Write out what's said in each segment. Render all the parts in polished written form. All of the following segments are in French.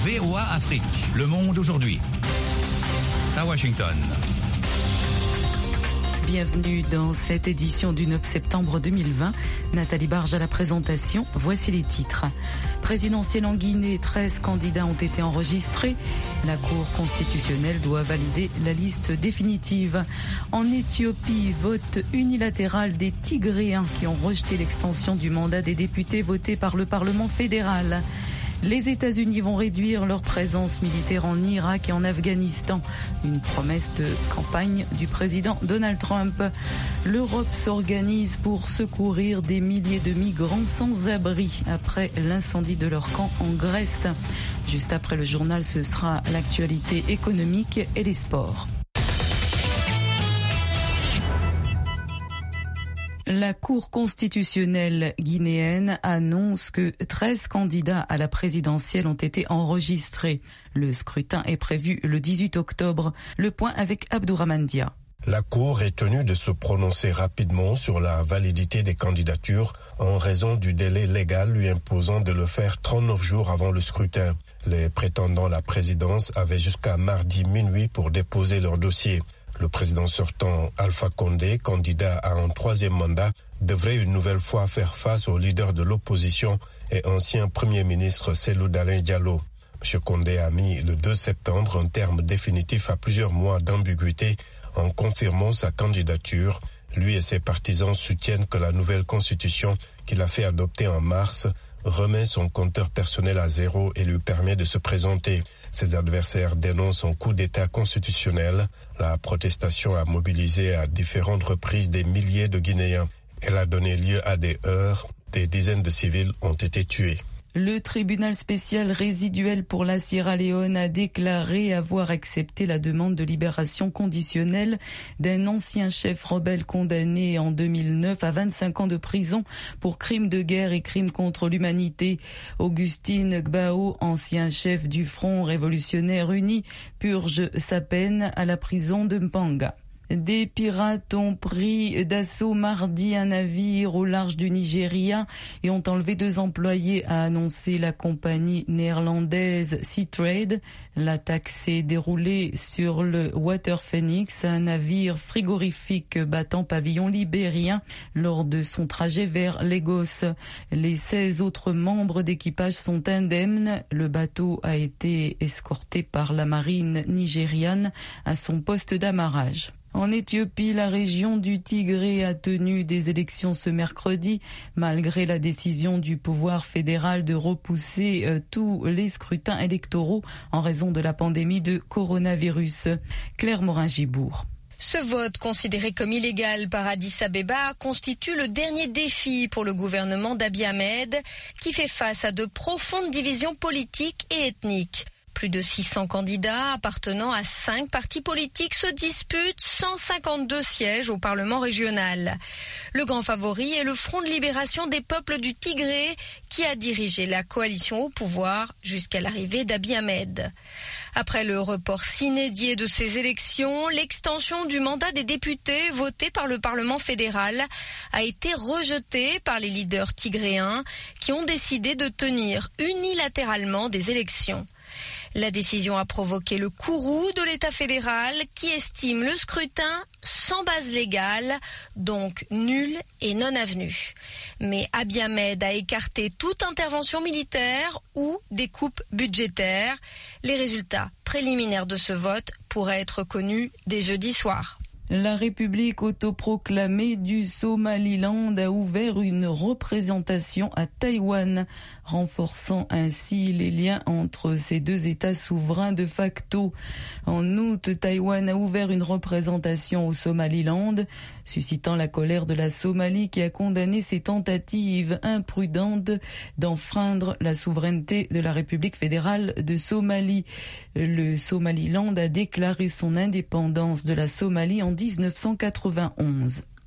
VOA Afrique, le monde aujourd'hui. À Washington. Bienvenue dans cette édition du 9 septembre 2020. Nathalie Barge à la présentation. Voici les titres. Présidentielle en Guinée, 13 candidats ont été enregistrés. La Cour constitutionnelle doit valider la liste définitive. En Éthiopie, vote unilatéral des Tigréens qui ont rejeté l'extension du mandat des députés votés par le Parlement fédéral. Les États-Unis vont réduire leur présence militaire en Irak et en Afghanistan. Une promesse de campagne du président Donald Trump. L'Europe s'organise pour secourir des milliers de migrants sans abri après l'incendie de leur camp en Grèce. Juste après le journal, ce sera l'actualité économique et les sports. La Cour constitutionnelle guinéenne annonce que 13 candidats à la présidentielle ont été enregistrés. Le scrutin est prévu le 18 octobre. Le point avec Abdourahmane Dia. La Cour est tenue de se prononcer rapidement sur la validité des candidatures en raison du délai légal lui imposant de le faire 39 jours avant le scrutin. Les prétendants à la présidence avaient jusqu'à mardi minuit pour déposer leur dossier. Le président sortant Alpha Condé, candidat à un troisième mandat, devrait une nouvelle fois faire face au leader de l'opposition et ancien Premier ministre Cellou Dalein Diallo. M. Condé a mis le 2 septembre un terme définitif à plusieurs mois d'ambiguïté en confirmant sa candidature. Lui et ses partisans soutiennent que la nouvelle constitution qu'il a fait adopter en mars remet son compteur personnel à zéro et lui permet de se présenter. Ses adversaires dénoncent un coup d'État constitutionnel. La protestation a mobilisé à différentes reprises des milliers de Guinéens. Elle a donné lieu à des heurts. Des dizaines de civils ont été tués. Le tribunal spécial résiduel pour la Sierra Leone a déclaré avoir accepté la demande de libération conditionnelle d'un ancien chef rebelle condamné en 2009 à 25 ans de prison pour crimes de guerre et crimes contre l'humanité. Augustine Gbao, ancien chef du Front révolutionnaire uni, purge sa peine à la prison de Mpanga. Des pirates ont pris d'assaut mardi un navire au large du Nigeria et ont enlevé 2 employés, a annoncé la compagnie néerlandaise Seatrade. L'attaque s'est déroulée sur le Water Phoenix, un navire frigorifique battant pavillon libérien lors de son trajet vers Lagos. Les 16 autres membres d'équipage sont indemnes. Le bateau a été escorté par la marine nigériane à son poste d'amarrage. En Éthiopie, la région du Tigré a tenu des élections ce mercredi, malgré la décision du pouvoir fédéral de repousser tous les scrutins électoraux en raison de la pandémie de coronavirus. Claire Morin-Gibourg. Ce vote, considéré comme illégal par Addis Abeba, constitue le dernier défi pour le gouvernement d'Abiy Ahmed, qui fait face à de profondes divisions politiques et ethniques. Plus de 600 candidats appartenant à 5 partis politiques se disputent 152 sièges au Parlement régional. Le grand favori est le Front de libération des peuples du Tigré qui a dirigé la coalition au pouvoir jusqu'à l'arrivée d'Abiy Ahmed. Après le report s'inédié de ces élections, l'extension du mandat des députés voté par le Parlement fédéral a été rejetée par les leaders tigréens qui ont décidé de tenir unilatéralement des élections. La décision a provoqué le courroux de l'État fédéral qui estime le scrutin sans base légale, donc nul et non avenu. Mais Abiy Ahmed a écarté toute intervention militaire ou des coupes budgétaires. Les résultats préliminaires de ce vote pourraient être connus dès jeudi soir. La République autoproclamée du Somaliland a ouvert une représentation à Taïwan, renforçant ainsi les liens entre ces 2 États souverains de facto. En août, Taïwan a ouvert une représentation au Somaliland, suscitant la colère de la Somalie qui a condamné ces tentatives imprudentes d'enfreindre la souveraineté de la République fédérale de Somalie. Le Somaliland a déclaré son indépendance de la Somalie en 1991.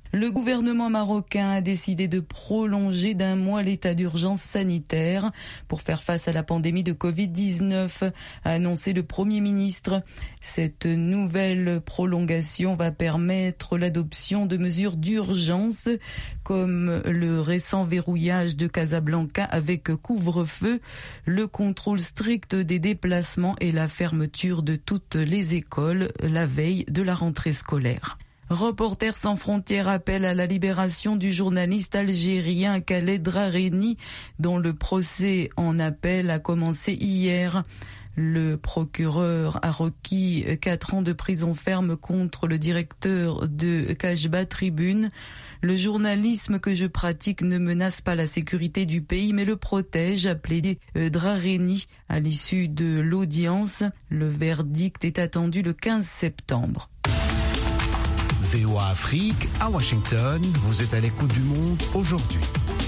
Le gouvernement marocain a décidé de prolonger d'un mois l'état d'urgence sanitaire pour faire face à la pandémie de Covid-19, a annoncé le Premier ministre. Cette nouvelle prolongation va permettre l'adoption de mesures d'urgence comme le récent verrouillage de Casablanca avec couvre-feu, le contrôle strict des déplacements et la fermeture de toutes les écoles la veille de la rentrée scolaire. Reporters sans frontières appelle à la libération du journaliste algérien Khaled Drareni, dont le procès en appel a commencé hier. Le procureur a requis 4 ans de prison ferme contre le directeur de Kashba Tribune. Le journalisme que je pratique ne menace pas la sécurité du pays, mais le protège, a plaidé Drareni à l'issue de l'audience. Le verdict est attendu le 15 septembre. VOA Afrique, à Washington, vous êtes à l'écoute du monde aujourd'hui.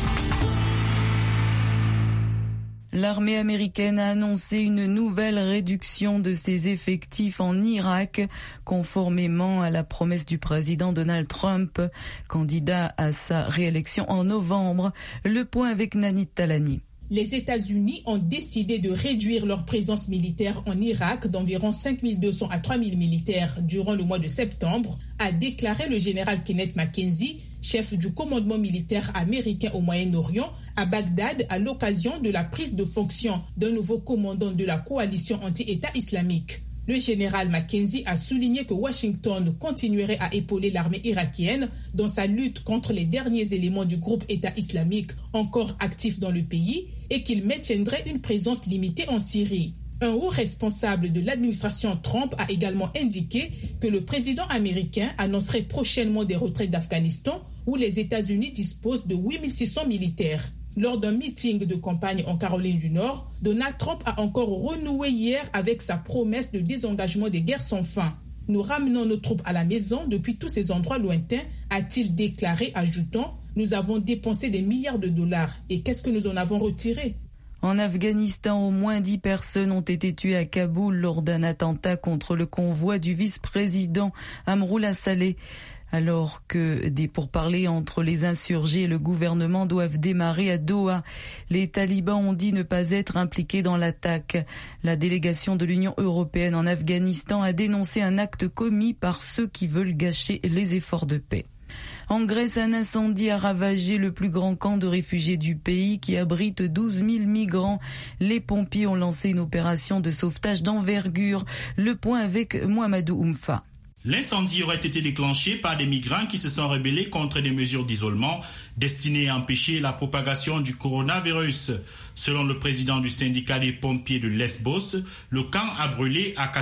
L'armée américaine a annoncé une nouvelle réduction de ses effectifs en Irak, conformément à la promesse du président Donald Trump, candidat à sa réélection en novembre. Le point avec Nanit Talani. Les États-Unis ont décidé de réduire leur présence militaire en Irak d'environ 5200 à 3000 militaires durant le mois de septembre, a déclaré le général Kenneth McKenzie, chef du commandement militaire américain au Moyen-Orient, à Bagdad à l'occasion de la prise de fonction d'un nouveau commandant de la coalition anti-État islamique. Le général McKenzie a souligné que Washington continuerait à épauler l'armée irakienne dans sa lutte contre les derniers éléments du groupe État islamique encore actifs dans le pays et qu'il maintiendrait une présence limitée en Syrie. Un haut responsable de l'administration Trump a également indiqué que le président américain annoncerait prochainement des retraites d'Afghanistan où les États-Unis disposent de 8600 militaires. Lors d'un meeting de campagne en Caroline du Nord, Donald Trump a encore renoué hier avec sa promesse de désengagement des guerres sans fin. Nous ramenons nos troupes à la maison depuis tous ces endroits lointains, a-t-il déclaré, ajoutant « Nous avons dépensé des milliards de dollars et qu'est-ce que nous en avons retiré ?» En Afghanistan, au moins 10 personnes ont été tuées à Kaboul lors d'un attentat contre le convoi du vice-président Amroullah Saleh. Alors que des pourparlers entre les insurgés et le gouvernement doivent démarrer à Doha, les talibans ont dit ne pas être impliqués dans l'attaque. La délégation de l'Union européenne en Afghanistan a dénoncé un acte commis par ceux qui veulent gâcher les efforts de paix. En Grèce, un incendie a ravagé le plus grand camp de réfugiés du pays qui abrite 12 000 migrants. Les pompiers ont lancé une opération de sauvetage d'envergure. Le point avec Mohamedou Oumfa. L'incendie aurait été déclenché par des migrants qui se sont rebellés contre des mesures d'isolement destinées à empêcher la propagation du coronavirus. Selon le président du syndicat des pompiers de Lesbos, le camp a brûlé à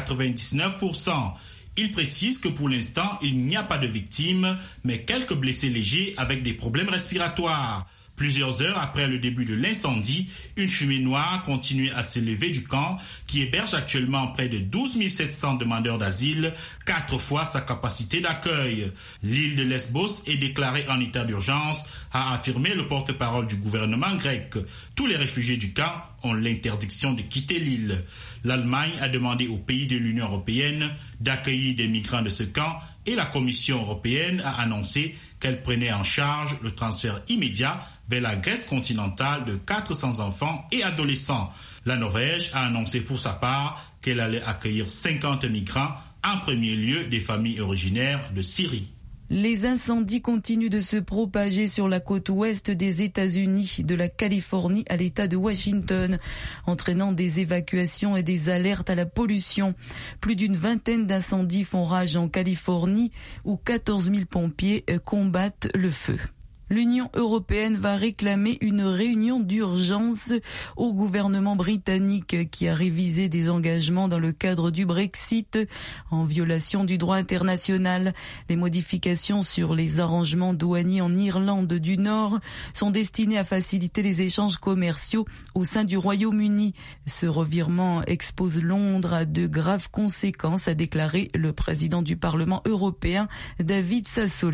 99%. Il précise que pour l'instant, il n'y a pas de victimes, mais quelques blessés légers avec des problèmes respiratoires. Plusieurs heures après le début de l'incendie, une fumée noire continuait à s'élever du camp qui héberge actuellement près de 12 700 demandeurs d'asile, 4 fois sa capacité d'accueil. L'île de Lesbos est déclarée en état d'urgence, a affirmé le porte-parole du gouvernement grec. Tous les réfugiés du camp ont l'interdiction de quitter l'île. L'Allemagne a demandé aux pays de l'Union européenne d'accueillir des migrants de ce camp et la Commission européenne a annoncé qu'elle prenait en charge le transfert immédiat vers la Grèce continentale de 400 enfants et adolescents. La Norvège a annoncé pour sa part qu'elle allait accueillir 50 migrants, en premier lieu des familles originaires de Syrie. Les incendies continuent de se propager sur la côte ouest des États-Unis, de la Californie à l'État de Washington, entraînant des évacuations et des alertes à la pollution. Plus d'une vingtaine d'incendies font rage en Californie, où 14 000 pompiers combattent le feu. L'Union européenne va réclamer une réunion d'urgence au gouvernement britannique qui a révisé des engagements dans le cadre du Brexit en violation du droit international. Les modifications sur les arrangements douaniers en Irlande du Nord sont destinées à faciliter les échanges commerciaux au sein du Royaume-Uni. Ce revirement expose Londres à de graves conséquences, a déclaré le président du Parlement européen, David Sassoli.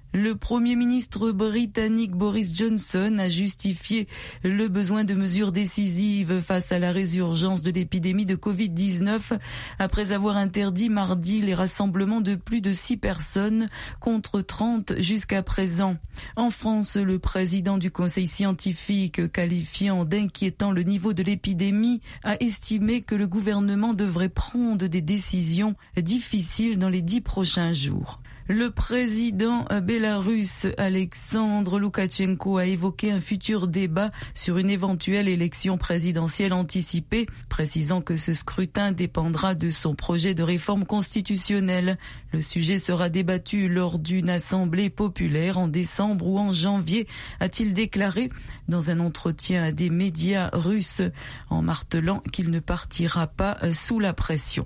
Le Premier ministre britannique Boris Johnson a justifié le besoin de mesures décisives face à la résurgence de l'épidémie de Covid-19 après avoir interdit mardi les rassemblements de plus de 6 personnes contre 30 jusqu'à présent. En France, le président du Conseil scientifique, qualifiant d'inquiétant le niveau de l'épidémie, a estimé que le gouvernement devrait prendre des décisions difficiles dans les 10 prochains jours. Le président bélarusse Alexandre Loukachenko a évoqué un futur débat sur une éventuelle élection présidentielle anticipée, précisant que ce scrutin dépendra de son projet de réforme constitutionnelle. Le sujet sera débattu lors d'une assemblée populaire en décembre ou en janvier, a-t-il déclaré dans un entretien à des médias russes, en martelant qu'il ne partira pas sous la pression.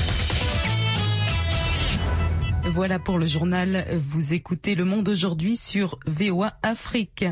Voilà pour le journal. Vous écoutez Le Monde aujourd'hui sur VOA Afrique.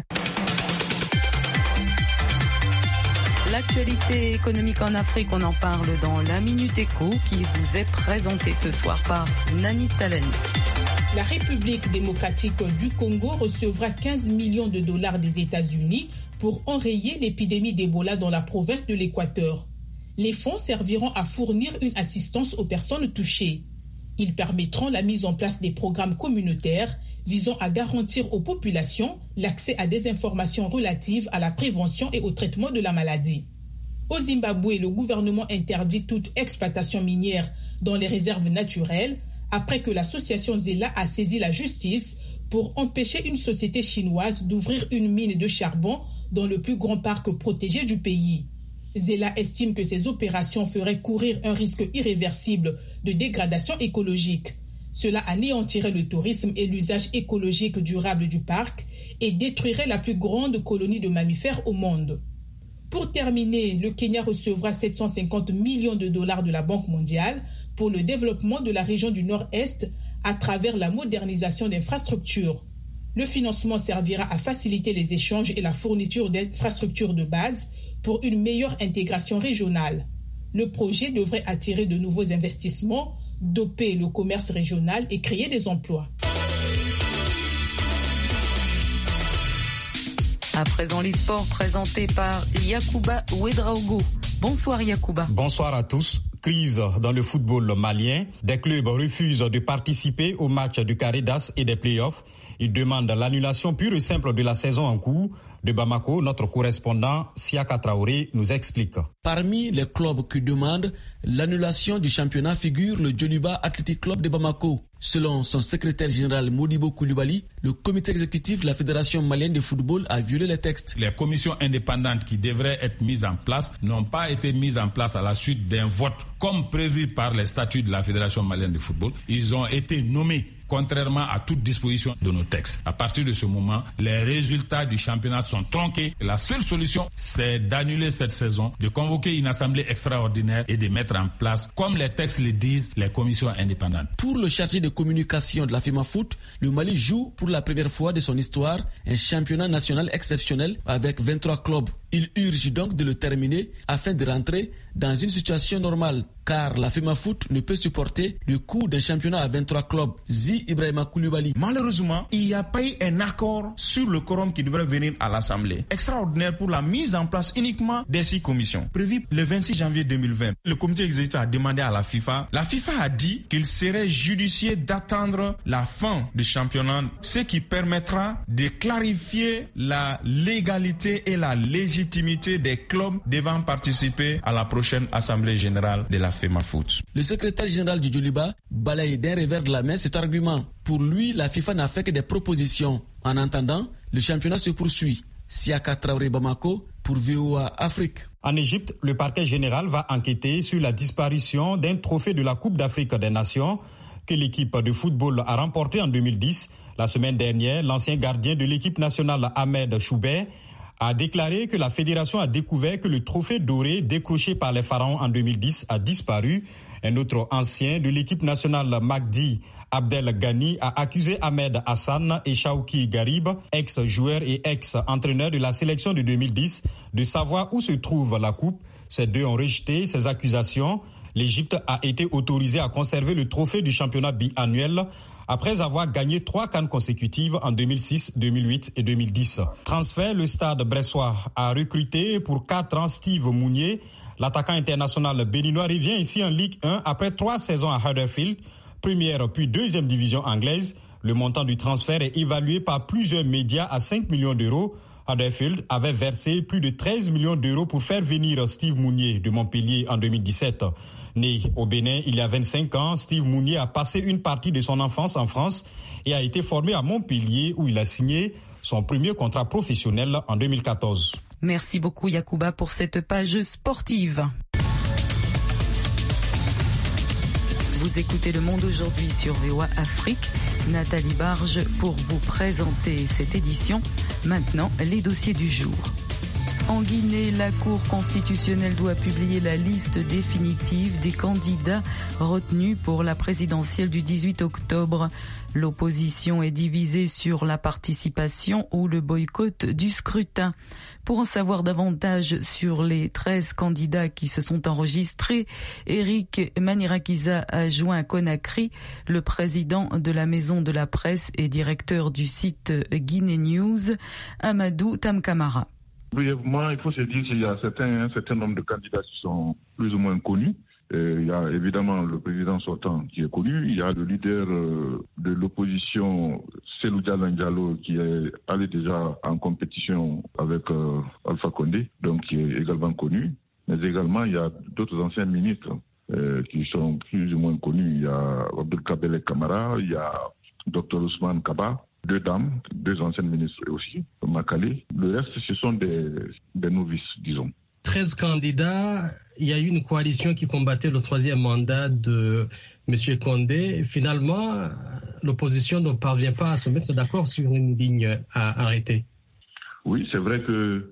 L'actualité économique en Afrique, on en parle dans la Minute Éco qui vous est présentée ce soir par Nani Talani. La République démocratique du Congo recevra 15 millions de dollars des États-Unis pour enrayer l'épidémie d'Ebola dans la province de l'Équateur. Les fonds serviront à fournir une assistance aux personnes touchées. Ils permettront la mise en place des programmes communautaires visant à garantir aux populations l'accès à des informations relatives à la prévention et au traitement de la maladie. Au Zimbabwe, le gouvernement interdit toute exploitation minière dans les réserves naturelles après que l'association Zela a saisi la justice pour empêcher une société chinoise d'ouvrir une mine de charbon dans le plus grand parc protégé du pays. Zela estime que ces opérations feraient courir un risque irréversible de dégradation écologique. Cela anéantirait le tourisme et l'usage écologique durable du parc et détruirait la plus grande colonie de mammifères au monde. Pour terminer, le Kenya recevra 750 millions de dollars de la Banque mondiale pour le développement de la région du Nord-Est à travers la modernisation d'infrastructures. Le financement servira à faciliter les échanges et la fourniture d'infrastructures de base pour une meilleure intégration régionale. Le projet devrait attirer de nouveaux investissements, doper le commerce régional et créer des emplois. À présent, les sports présentés par Yacouba Ouedraogo. Bonsoir Yacouba. Bonsoir à tous. Crise dans le football malien. Des clubs refusent de participer aux matchs du Caridas et des playoffs. Ils demandent l'annulation pure et simple de la saison en cours. De Bamako, notre correspondant Siaka Traoré nous explique. Parmi les clubs qui demandent l'annulation du championnat figure le Djoliba Athletic Club de Bamako. Selon son secrétaire général Modibo Koulibaly, le comité exécutif de la Fédération malienne de football a violé les textes. Les commissions indépendantes qui devraient être mises en place n'ont pas été mises en place à la suite d'un vote comme prévu par les statuts de la Fédération malienne de football. Ils ont été nommés contrairement à toute disposition de nos textes. À partir de ce moment, les résultats du championnat sont tronqués. La seule solution, c'est d'annuler cette saison, de convoquer une assemblée extraordinaire et de mettre en place, comme les textes le disent, les commissions indépendantes. Pour le chargé de communication de la FEMAFOOT, le Mali joue pour la première fois de son histoire un championnat national exceptionnel avec 23 clubs. Il urge donc de le terminer afin de rentrer dans une situation normale, car la FEMAFOOT ne peut supporter le coût d'un championnat à 23 clubs. Zi Ibrahima Koulibaly. Malheureusement, il n'y a pas eu un accord sur le quorum qui devrait venir à l'Assemblée extraordinaire pour la mise en place uniquement des 6 commissions. Prévu le 26 janvier 2020, le comité exécutif a demandé à la FIFA. La FIFA a dit qu'il serait judicieux d'attendre la fin du championnat, ce qui permettra de clarifier la légalité et la légitimité des clubs devant participer à la prochaine Assemblée générale de la FEMAFOOT. Le secrétaire général du Djoliba balaye d'un revers de la main cet argument. Pour lui, la FIFA n'a fait que des propositions. En attendant, le championnat se poursuit. Siaka Traoré Bamako pour VOA Afrique. En Égypte, le parquet général va enquêter sur la disparition d'un trophée de la Coupe d'Afrique des Nations que l'équipe de football a remporté en 2010. La semaine dernière, l'ancien gardien de l'équipe nationale Ahmed Choubet a déclaré que la fédération a découvert que le trophée doré décroché par les Pharaons en 2010 a disparu. Un autre ancien de l'équipe nationale, Magdi Abdel Ghani, a accusé Ahmed Hassan et Shawki Garib, ex-joueur et ex-entraîneur de la sélection de 2010, de savoir où se trouve la coupe. Ces deux ont rejeté ces accusations. L'Égypte a été autorisée à conserver le trophée du championnat biannuel après avoir gagné 3 CAN consécutives en 2006, 2008 et 2010. Transfert, le Stade bressois a recruté pour 4 ans Steve Mounier. L'attaquant international béninois revient ici en Ligue 1 après 3 saisons à Huddersfield, première puis deuxième division anglaise. Le montant du transfert est évalué par plusieurs médias à 5 millions d'euros. Huddersfield avait versé plus de 13 millions d'euros pour faire venir Steve Mounier de Montpellier en 2017. Né au Bénin il y a 25 ans, Steve Mounier a passé une partie de son enfance en France et a été formé à Montpellier où il a signé son premier contrat professionnel en 2014. Merci beaucoup Yacouba pour cette page sportive. Vous écoutez Le Monde aujourd'hui sur VOA Afrique. Nathalie Barge pour vous présenter cette édition. Maintenant, les dossiers du jour. En Guinée, la Cour constitutionnelle doit publier la liste définitive des candidats retenus pour la présidentielle du 18 octobre. L'opposition est divisée sur la participation ou le boycott du scrutin. Pour en savoir davantage sur les 13 candidats qui se sont enregistrés, Eric Manirakiza a joint à Conakry, le président de la Maison de la Presse et directeur du site Guinée News, Amadou Tamkamara. Brièvement, il faut se dire qu'il y a un certain nombre de candidats qui sont plus ou moins connus. Il y a évidemment le président sortant qui est connu. Il y a le leader de l'opposition, Cellou Dalein Diallo, qui est allé déjà en compétition avec Alpha Condé, donc qui est également connu. Mais également, il y a d'autres anciens ministres qui sont plus ou moins connus. Il y a Abdelkabele Kamara, il y a Dr Ousmane Kaba, 2 dames, 2 anciennes ministres aussi, Makale. Le reste, ce sont des novices, disons. 13 candidats, il y a eu une coalition qui combattait le 3e mandat de M. Condé. Finalement, l'opposition ne parvient pas à se mettre d'accord sur une ligne à arrêter. Oui, c'est vrai que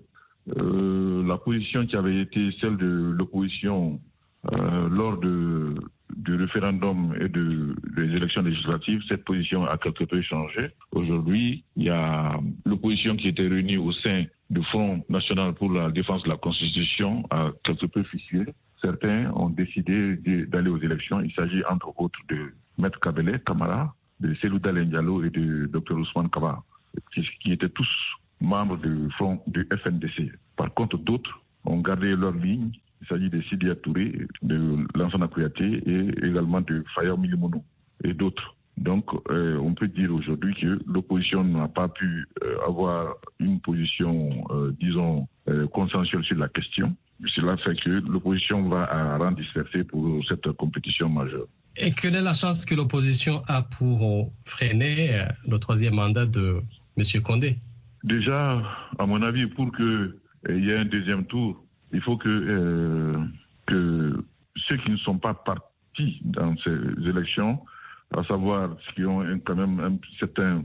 la position qui avait été celle de l'opposition lors du référendum et des élections législatives, cette position a quelque peu changé. Aujourd'hui, il y a l'opposition qui était réunie au sein du Front national pour la défense de la Constitution a quelque peu fissé. Certains ont décidé d'aller aux élections. Il s'agit entre autres de Maître Kabele Kamara, de Cellou Dalein Diallo et de Dr Ousmane Kaba, qui étaient tous membres du Front du FNDC. Par contre, d'autres ont gardé leur ligne. Il s'agit de Sidia Touré, de Lansana Kouyaté et également de Faya Milimono et d'autres. Donc, on peut dire aujourd'hui que l'opposition n'a pas pu avoir une position, disons, consensuelle sur la question. Cela fait que l'opposition va à rang dispersé pour cette compétition majeure. Et quelle est la chance que l'opposition a pour freiner le 3e mandat de M. Condé? Déjà, à mon avis, pour qu'il y ait un 2e tour, il faut que ceux qui ne sont pas partis dans ces élections, à savoir ceux qui ont quand même un certain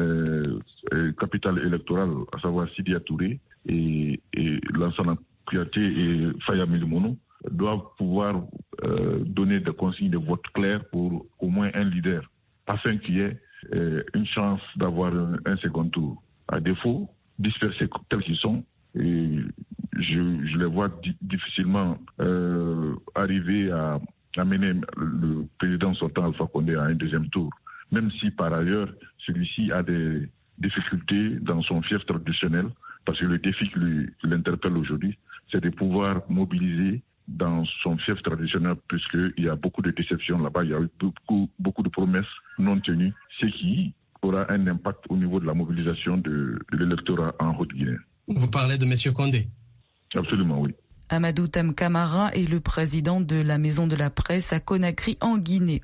capital électoral, à savoir Sidia Touré et Lansana Kouyaté et Faya Milimono, doivent pouvoir donner des consignes de vote claires pour au moins un leader, afin qu'il y ait une chance d'avoir un second tour. À défaut, dispersés tels qu'ils sont, et je les vois difficilement arriver à amener le président sortant Alpha Condé à un 2e tour, même si par ailleurs celui-ci a des difficultés dans son fief traditionnel, parce que le défi qui l'interpelle aujourd'hui, c'est de pouvoir mobiliser dans son fief traditionnel, puisqu'il y a beaucoup de déceptions là-bas, il y a eu beaucoup de promesses non tenues, ce qui aura un impact au niveau de la mobilisation de l'électorat en Haute-Guinée. Vous parlez de M. Condé? Absolument, oui. Amadou Tamkamara est le président de la Maison de la Presse à Conakry en Guinée.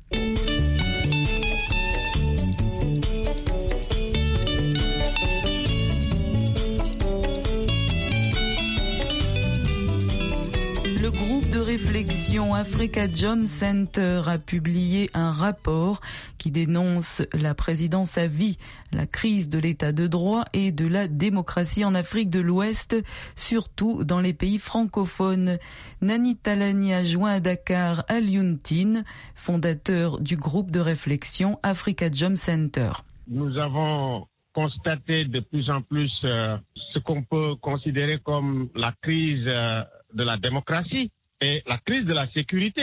Le groupe de réflexion Africa Jom Center a publié un rapport qui dénonce la présidence à vie, la crise de l'état de droit et de la démocratie en Afrique de l'Ouest, surtout dans les pays francophones. Nani Talani a joint à Dakar Alioune Tine, fondateur du groupe de réflexion Africa Jom Center. Nous avons constaté de plus en plus ce qu'on peut considérer comme la crise de la démocratie et la crise de la sécurité.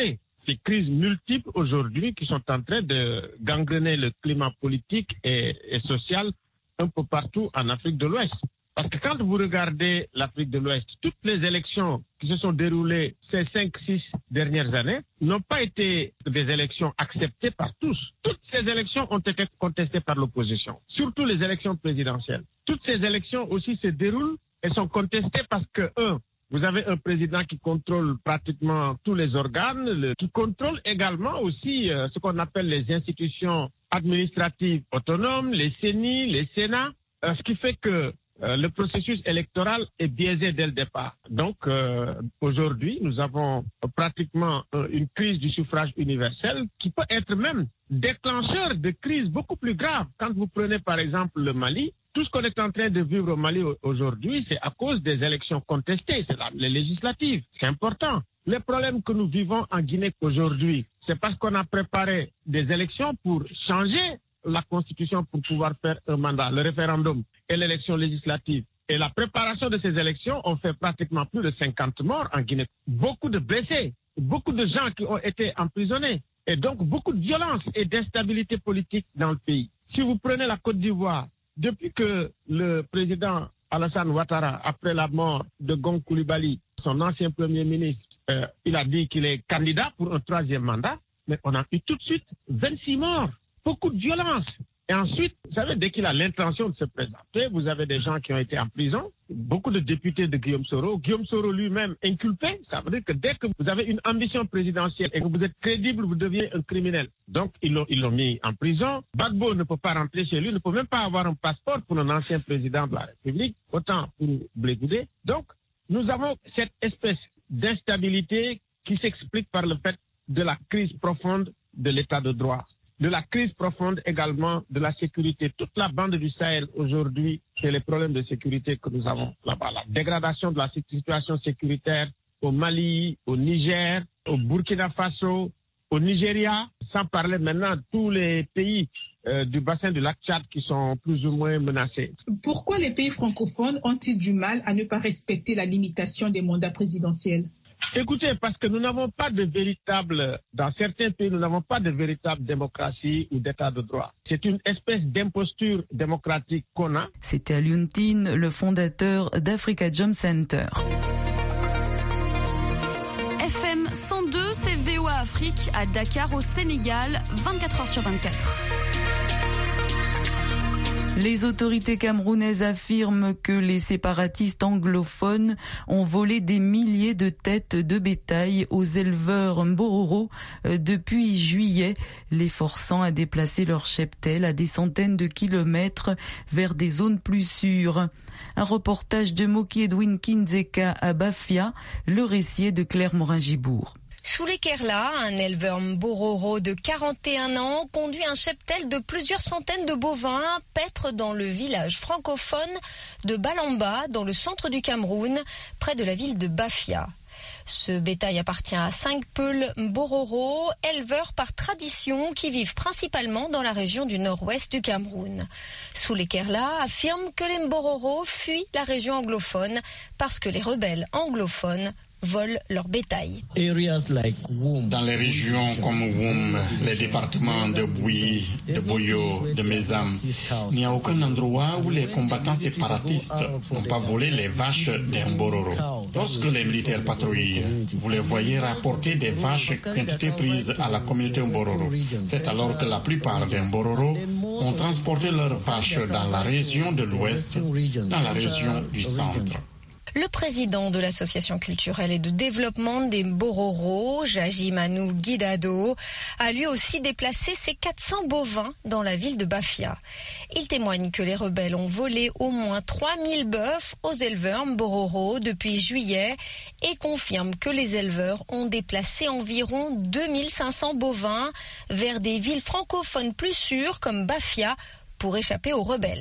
ces crises multiples aujourd'hui qui sont en train de gangréner le climat politique et social un peu partout en Afrique de l'Ouest. Parce que quand vous regardez l'Afrique de l'Ouest, toutes les élections qui se sont déroulées ces 5-6 dernières années n'ont pas été des élections acceptées par tous. Toutes ces élections ont été contestées par l'opposition, surtout les élections présidentielles. Toutes ces élections aussi se déroulent et sont contestées parce que, vous avez un président qui contrôle pratiquement tous les organes, qui contrôle également aussi ce qu'on appelle les institutions administratives autonomes, les CENI, les Sénats, ce qui fait que le processus électoral est biaisé dès le départ. Donc, aujourd'hui, nous avons pratiquement une crise du suffrage universel qui peut être même déclencheur de crises beaucoup plus graves. Quand vous prenez par exemple le Mali, tout ce qu'on est en train de vivre au Mali aujourd'hui, c'est à cause des élections contestées, c'est les législatives. C'est important. Les problèmes que nous vivons en Guinée aujourd'hui, c'est parce qu'on a préparé des élections pour changer la Constitution pour pouvoir faire un mandat, le référendum et l'élection législative. Et la préparation de ces élections ont fait pratiquement plus de 50 morts en Guinée. Beaucoup de blessés, beaucoup de gens qui ont été emprisonnés. Et donc beaucoup de violence et d'instabilité politique dans le pays. Si vous prenez la Côte d'Ivoire, depuis que le président Alassane Ouattara, après la mort de Gong Coulibaly, son ancien premier ministre, il a dit qu'il est candidat pour un 3e mandat, mais on a eu tout de suite 26 morts, beaucoup de violence. Et ensuite, vous savez, dès qu'il a l'intention de se présenter, vous avez des gens qui ont été en prison, beaucoup de députés de Guillaume Soro lui-même inculpé. Ça veut dire que dès que vous avez une ambition présidentielle et que vous êtes crédible, vous devenez un criminel. Donc, ils l'ont mis en prison. Gbagbo ne peut pas rentrer chez lui, ne peut même pas avoir un passeport pour un ancien président de la République, autant pour Blé Goudé. Donc, nous avons cette espèce d'instabilité qui s'explique par le fait de la crise profonde de l'état de droit, de la crise profonde également de la sécurité. Toute la bande du Sahel aujourd'hui, c'est les problèmes de sécurité que nous avons là-bas. La dégradation de la situation sécuritaire au Mali, au Niger, au Burkina Faso, au Nigeria, sans parler maintenant de tous les pays du bassin du lac Tchad qui sont plus ou moins menacés. Pourquoi les pays francophones ont-ils du mal à ne pas respecter la limitation des mandats présidentiels ? Écoutez, parce que nous n'avons pas dans certains pays, nous n'avons pas de véritable démocratie ou d'état de droit. C'est une espèce d'imposture démocratique qu'on a. C'était Alioune Tine, le fondateur d'Africa Jom Center. FM 102, c'est VOA Afrique à Dakar au Sénégal, 24h/24. Les autorités camerounaises affirment que les séparatistes anglophones ont volé des milliers de têtes de bétail aux éleveurs Mbororo depuis juillet, les forçant à déplacer leur cheptel à des centaines de kilomètres vers des zones plus sûres. Un reportage de Moki Edwin Kinzeka à Bafia, le récit de Claire Morin-Gibourg. Sous les Kerla, un éleveur Mbororo de 41 ans conduit un cheptel de plusieurs centaines de bovins paître dans le village francophone de Balamba, dans le centre du Cameroun, près de la ville de Bafia. Ce bétail appartient à 5 peuls Mbororo, éleveurs par tradition qui vivent principalement dans la région du nord-ouest du Cameroun. Sous les Kerla affirment que les Mbororo fuient la région anglophone parce que les rebelles anglophones volent leur bétail. Dans les régions comme Woum, les départements de Bouy, de Boyo, de Mézam, il n'y a aucun endroit où les combattants séparatistes n'ont pas volé les vaches des Mbororo. Lorsque les militaires patrouillent, vous les voyez rapporter des vaches qui ont été prises à la communauté Mbororo. C'est alors que la plupart des Mbororo ont transporté leurs vaches dans la région de l'Ouest, dans la région du Centre. Le président de l'association culturelle et de développement des Mbororo, Jajimanu Guidado, a lui aussi déplacé ses 400 bovins dans la ville de Bafia. Il témoigne que les rebelles ont volé au moins 3000 bœufs aux éleveurs Mbororo depuis juillet et confirme que les éleveurs ont déplacé environ 2500 bovins vers des villes francophones plus sûres comme Bafia, pour échapper aux rebelles.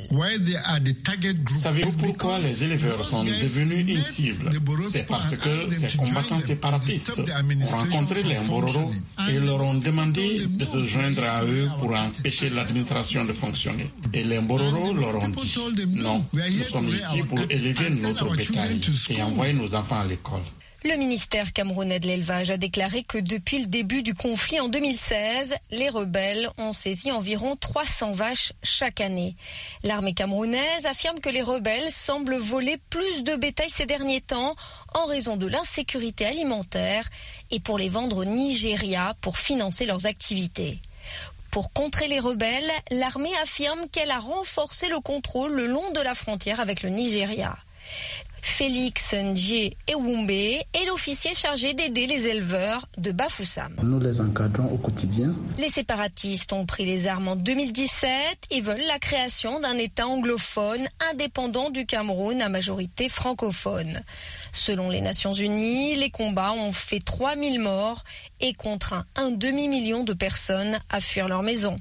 Savez-vous pourquoi les éleveurs sont devenus une cible? C'est parce que ces combattants séparatistes ont rencontré les Mbororo et leur ont demandé de se joindre à eux pour empêcher l'administration de fonctionner. Et les Mbororo leur ont dit « Non, nous sommes ici pour élever notre bétail et envoyer nos enfants à l'école ». Le ministère camerounais de l'élevage a déclaré que depuis le début du conflit en 2016, les rebelles ont saisi environ 300 vaches chaque année. L'armée camerounaise affirme que les rebelles semblent voler plus de bétail ces derniers temps en raison de l'insécurité alimentaire et pour les vendre au Nigeria pour financer leurs activités. Pour contrer les rebelles, l'armée affirme qu'elle a renforcé le contrôle le long de la frontière avec le Nigeria. Félix Ndjé Ewumbe est l'officier chargé d'aider les éleveurs de Bafoussam. Nous les encadrons au quotidien. Les séparatistes ont pris les armes en 2017 et veulent la création d'un État anglophone indépendant du Cameroun à majorité francophone. Selon les Nations Unies, les combats ont fait 3000 morts et contraint un demi-million de personnes à fuir leur maison.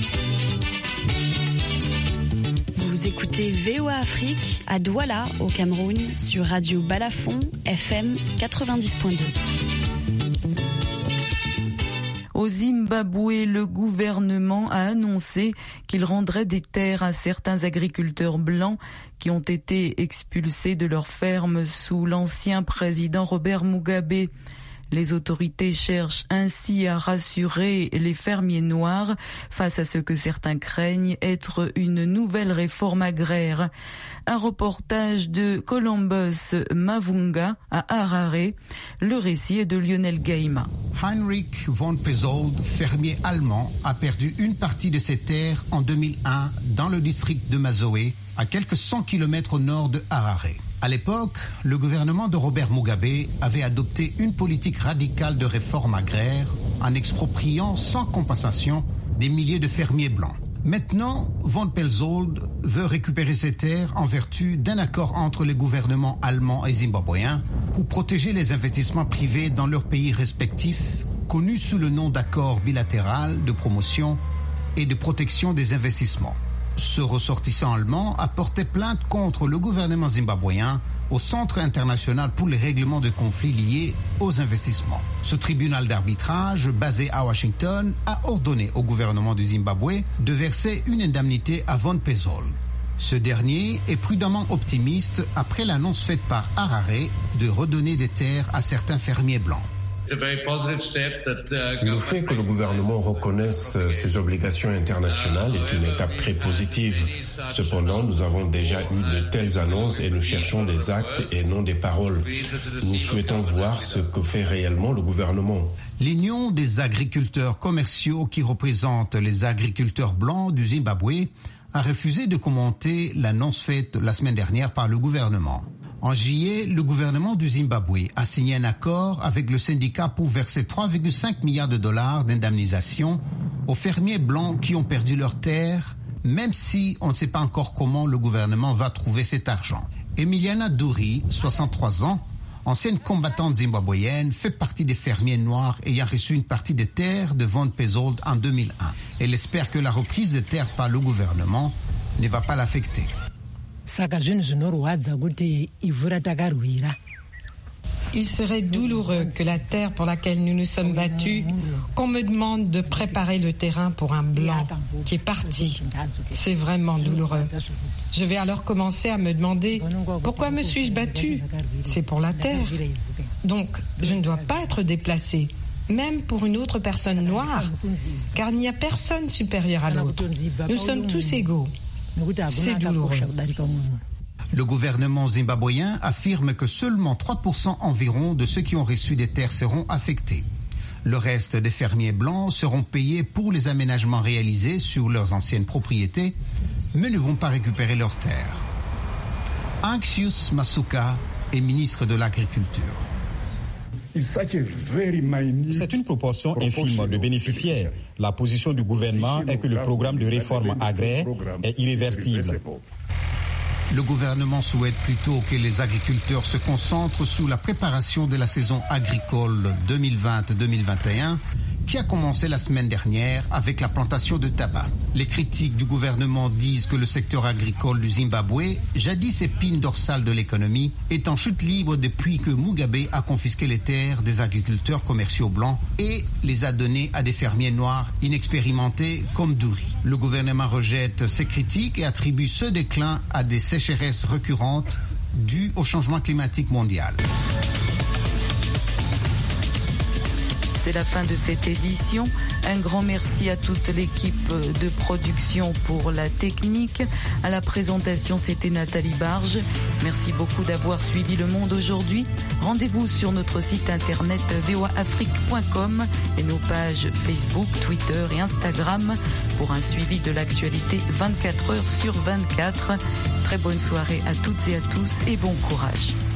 Vous écoutez VOA Afrique à Douala au Cameroun sur Radio Balafon FM 90.2. Au Zimbabwe, le gouvernement a annoncé qu'il rendrait des terres à certains agriculteurs blancs qui ont été expulsés de leurs fermes sous l'ancien président Robert Mugabe. Les autorités cherchent ainsi à rassurer les fermiers noirs face à ce que certains craignent être une nouvelle réforme agraire. Un reportage de Columbus Mavunga à Harare. Le récit est de Lionel Gaima. Heinrich von Pezold, fermier allemand, a perdu une partie de ses terres en 2001 dans le district de Mazoé, à quelques 100 km au nord de Harare. À l'époque, le gouvernement de Robert Mugabe avait adopté une politique radicale de réforme agraire en expropriant sans compensation des milliers de fermiers blancs. Maintenant, von Pezold veut récupérer ces terres en vertu d'un accord entre les gouvernements allemands et zimbabwéens pour protéger les investissements privés dans leurs pays respectifs, connus sous le nom d'accord bilatéral de promotion et de protection des investissements. Ce ressortissant allemand a porté plainte contre le gouvernement zimbabwéen au Centre international pour les règlements de conflits liés aux investissements. Ce tribunal d'arbitrage, basé à Washington, a ordonné au gouvernement du Zimbabwe de verser une indemnité à von Pezold. Ce dernier est prudemment optimiste après l'annonce faite par Harare de redonner des terres à certains fermiers blancs. Le fait que le gouvernement reconnaisse ses obligations internationales est une étape très positive. Cependant, nous avons déjà eu de telles annonces et nous cherchons des actes et non des paroles. Nous souhaitons voir ce que fait réellement le gouvernement. L'Union des agriculteurs commerciaux, qui représente les agriculteurs blancs du Zimbabwe, a refusé de commenter l'annonce faite la semaine dernière par le gouvernement. En juillet, le gouvernement du Zimbabwe a signé un accord avec le syndicat pour verser 3,5 milliards de dollars d'indemnisation aux fermiers blancs qui ont perdu leurs terres, même si on ne sait pas encore comment le gouvernement va trouver cet argent. Emiliana Douri, 63 ans, ancienne combattante zimbabwéenne, fait partie des fermiers noirs ayant reçu une partie des terres de von Pezold en 2001. Elle espère que la reprise des terres par le gouvernement ne va pas l'affecter. Il serait douloureux que la terre pour laquelle nous nous sommes battus, qu'on me demande de préparer le terrain pour un blanc qui est parti. C'est vraiment douloureux. Je vais alors commencer à me demander pourquoi me suis-je battu? C'est pour la terre. Donc, je ne dois pas être déplacé, même pour une autre personne noire, car il n'y a personne supérieur à l'autre. Nous sommes tous égaux. C'est douloureux. Le gouvernement zimbabwéen affirme que seulement 3% environ de ceux qui ont reçu des terres seront affectés. Le reste des fermiers blancs seront payés pour les aménagements réalisés sur leurs anciennes propriétés, mais ne vont pas récupérer leurs terres. Anxious Masuka est ministre de l'Agriculture. C'est une proportion infime de bénéficiaires. La position du gouvernement est que le programme de réforme agraire est irréversible. Le gouvernement souhaite plutôt que les agriculteurs se concentrent sur la préparation de la saison agricole 2020-2021 qui a commencé la semaine dernière avec la plantation de tabac. Les critiques du gouvernement disent que le secteur agricole du Zimbabwe, jadis épine dorsale de l'économie, est en chute libre depuis que Mugabe a confisqué les terres des agriculteurs commerciaux blancs et les a données à des fermiers noirs inexpérimentés comme Douri. Le gouvernement rejette ces critiques et attribue ce déclin à des sécheresses récurrentes dues au changement climatique mondial. c'est la fin de cette édition. Un grand merci à toute l'équipe de production pour la technique. À la présentation, c'était Nathalie Barge. Merci beaucoup d'avoir suivi Le Monde aujourd'hui. Rendez-vous sur notre site internet voaafrique.com et nos pages Facebook, Twitter et Instagram pour un suivi de l'actualité 24 heures sur 24. Très bonne soirée à toutes et à tous et bon courage.